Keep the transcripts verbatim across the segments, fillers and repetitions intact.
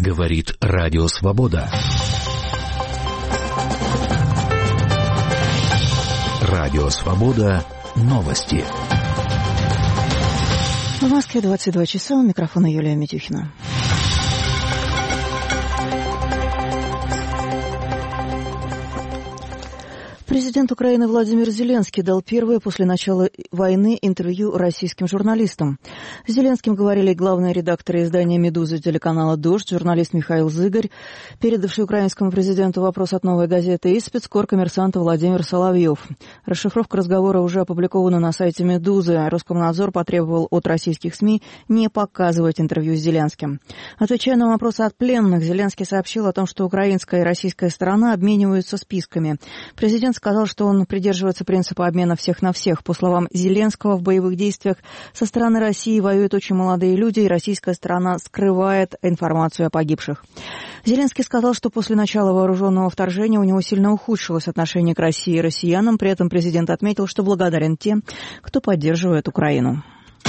Говорит Радио Свобода. Радио Свобода. Новости. В Москве двадцать два часа. У микрофона Юлия Митюхина. Президент Украины Владимир Зеленский дал первое после начала войны интервью российским журналистам. С Зеленским говорили главные редакторы издания «Медуза» телеканала «Дождь», журналист Михаил Зыгарь, передавший украинскому президенту вопрос от «Новой газеты», и спецкор коммерсанта Владимир Соловьев. Расшифровка разговора уже опубликована на сайте «Медузы». Роскомнадзор потребовал от российских СМИ не показывать интервью с Зеленским. Отвечая на вопросы от пленных, Зеленский сообщил о том, что украинская и российская сторона обмениваются списками. Президент сказал, что он придерживается принципа обмена всех на всех. По словам Зеленского, в боевых действиях со стороны России воюют очень молодые люди, и российская сторона скрывает информацию о погибших. Зеленский сказал, что после начала вооруженного вторжения у него сильно ухудшилось отношение к России и россиянам. При этом президент отметил, что благодарен тем, кто поддерживает Украину.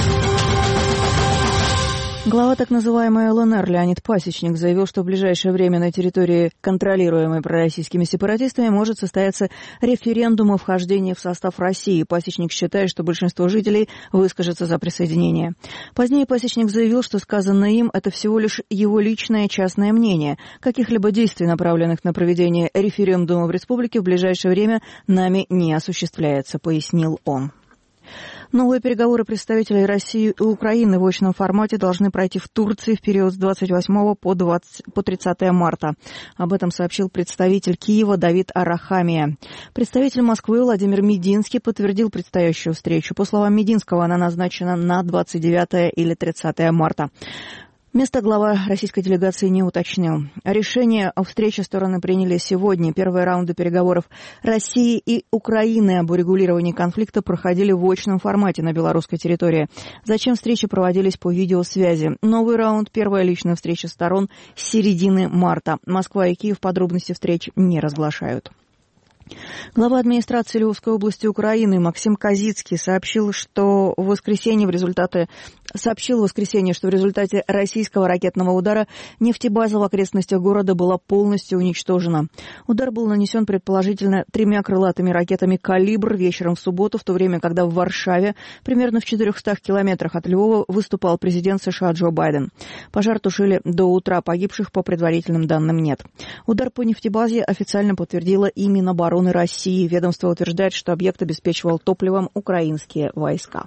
Глава так называемой эл эн эр Леонид Пасечник заявил, что в ближайшее время на территории, контролируемой пророссийскими сепаратистами, может состояться референдум о вхождении в состав России. Пасечник считает, что большинство жителей выскажется за присоединение. Позднее Пасечник заявил, что сказанное им – это всего лишь его личное частное мнение. Каких-либо действий, направленных на проведение референдума в республике, в ближайшее время нами не осуществляется, пояснил он. Новые переговоры представителей России и Украины в очном формате должны пройти в Турции в период с двадцать восьмого по тридцатое марта. Об этом сообщил представитель Киева Давид Арахамия. Представитель Москвы Владимир Мединский подтвердил предстоящую встречу. По словам Мединского, она назначена на двадцать девятое или тридцатое марта. Место глава российской делегации не уточнил. Решение о встрече стороны приняли сегодня. Первые раунды переговоров России и Украины об урегулировании конфликта проходили в очном формате на белорусской территории. Затем встречи проводились по видеосвязи. Новый раунд – первая личная встреча сторон с середины марта. Москва и Киев подробности встреч не разглашают. Глава администрации Львовской области Украины Максим Козицкий сообщил, что в воскресенье в результате сообщил в воскресенье, что в результате российского ракетного удара нефтебаза в окрестностях города была полностью уничтожена. Удар был нанесен предположительно тремя крылатыми ракетами «Калибр» вечером в субботу, в то время, когда в Варшаве, примерно в четырехстах километрах от Львова, выступал президент США Джо Байден. Пожар тушили до утра, погибших по предварительным данным нет. Удар по нефтебазе официально подтвердила и Минобороны России. Ведомство утверждает, что объект обеспечивал топливом украинские войска.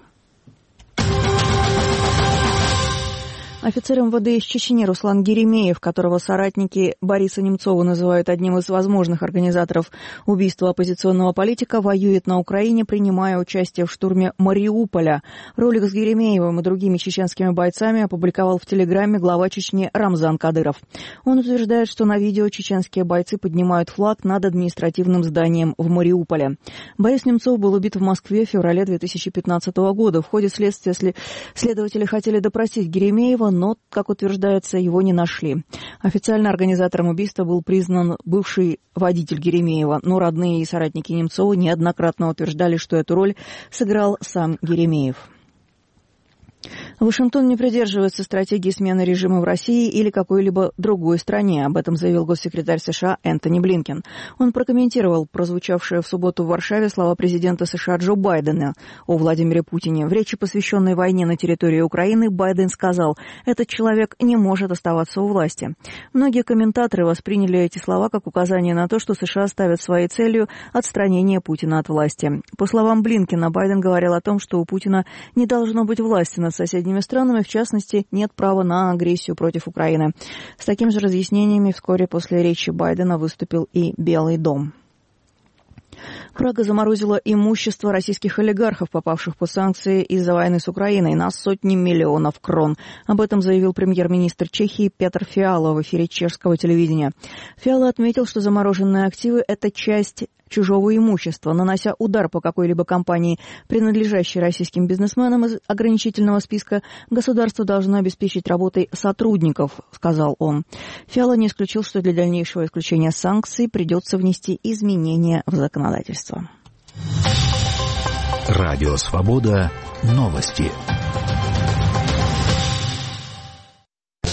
Офицер эм вэ дэ из Чечни Руслан Геремеев, которого соратники Бориса Немцова называют одним из возможных организаторов убийства оппозиционного политика, воюет на Украине, принимая участие в штурме Мариуполя. Ролик с Геремеевым и другими чеченскими бойцами опубликовал в Телеграме глава Чечни Рамзан Кадыров. Он утверждает, что на видео чеченские бойцы поднимают флаг над административным зданием в Мариуполе. Борис Немцов был убит в Москве в феврале две тысячи пятнадцатого года. В ходе следствия следователи хотели допросить Геремеева, но, как утверждается, его не нашли. Официально организатором убийства был признан бывший водитель Геремеева, но родные и соратники Немцова неоднократно утверждали, что эту роль сыграл сам Геремеев. Вашингтон не придерживается стратегии смены режима в России или какой-либо другой стране. Об этом заявил госсекретарь США Энтони Блинкен. Он прокомментировал прозвучавшие в субботу в Варшаве слова президента США Джо Байдена о Владимире Путине. В речи, посвященной войне на территории Украины, Байден сказал: «Этот человек не может оставаться у власти». Многие комментаторы восприняли эти слова как указание на то, что США ставят своей целью отстранение Путина от власти. По словам Блинкена, Байден говорил о том, что у Путина не должно быть власти над соседними странами, в частности, нет права на агрессию против Украины. С такими же разъяснениями вскоре после речи Байдена выступил и Белый дом. Прага заморозила имущество российских олигархов, попавших под санкции из-за войны с Украиной, на сотни миллионов крон. Об этом заявил премьер-министр Чехии Петр Фиала в эфире чешского телевидения. Фиала отметил, что замороженные активы – это часть чужого имущества. Нанося удар по какой-либо компании, принадлежащей российским бизнесменам из ограничительного списка, государство должно обеспечить работой сотрудников, сказал он. Фиала не исключил, что для дальнейшего исключения санкций придется внести изменения в законодательство. Радио Свобода. Новости.